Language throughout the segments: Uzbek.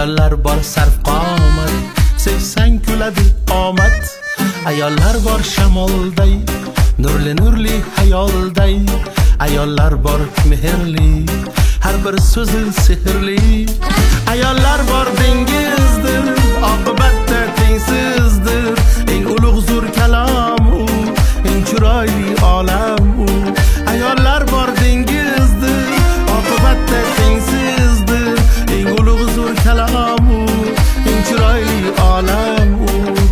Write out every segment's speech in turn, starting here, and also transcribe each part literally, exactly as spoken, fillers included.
ayollar bor sarf qomat, sevsang kuladi omad. Ayollar bor shamolday, nurli nurli hayolday, ayollar bor mehrli, har bir so'zi sehrli. Ayollar bor dengizdir, oqibatda tengsizdir, eng ulug' zo'r kalom u, eng chiroyli olam u. Ayollar bor dengizdir, oqibatda tengsizdir, eng ulug' zo'r kalom u, eng chiroyli olam u.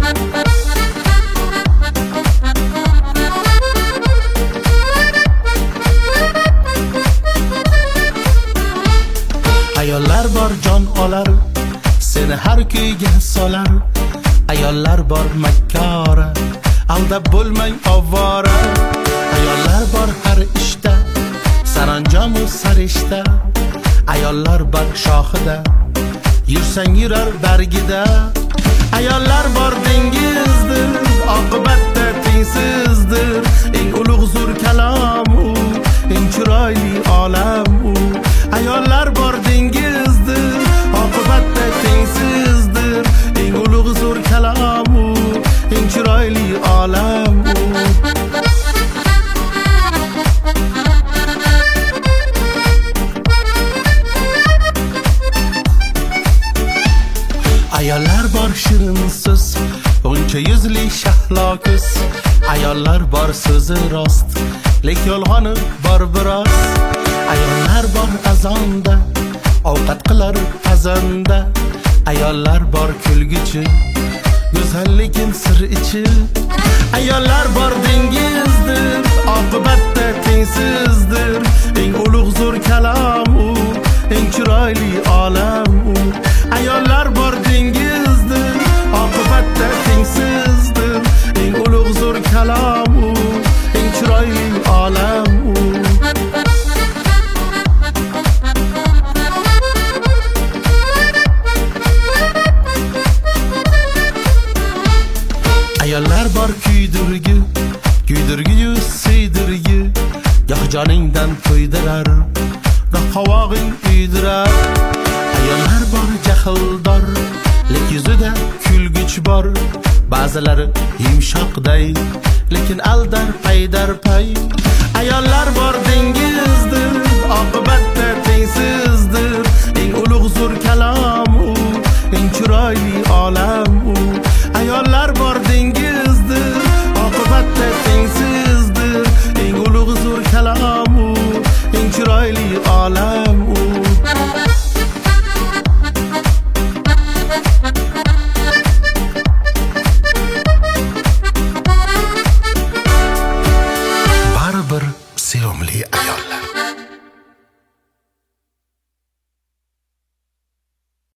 Ayollar bor jon olar, seni har kuyga solar. Ayollar bor makkora, aldab bo'lmang ovvora. Ayollar bor har ishda, saranjom u sarishta. Ayollar bor shohida, yursang yurar bargida. Ayollar bor dengizdir, oqibatda tengsizdir, eng ulug' zo'r kalom u, eng chiroyli olam u. Ayollar bor dengizdir, oqibatda tengsizdir, eng ulug' zo'r kalom u, eng chiroyli olam u. Ayollar bor shirin so'z, o'ncha yuzli shahlo ko'z. Ayollar bor so'zi rost, lek yolg'oni bor biroz. Ayollar bor azonda, ovqat qilar azonda. Ayollar bor kulguchi, go'zallikin sir ichi. Ayollar bor dengizdir, oqibatda tengsizdir, eng ulug' zo'r kalom u, eng chiroyli olam u. Ayollar bor dengizdir, oqibatda tengsizdir, eng ulug' zo'r kalom u, eng chiroyli olam u. Ayollar bor kuydirgi, kuydirgi-yu siydirgi, goh joningdan to'ydirar, goh qovog'ing uydirar. Ayollar bor jahldor, lek yuzida kulguch bor. Ba'zilari yumshoqday, lekin aldar paydar pay. Ayollar bor dengizdir, oqibat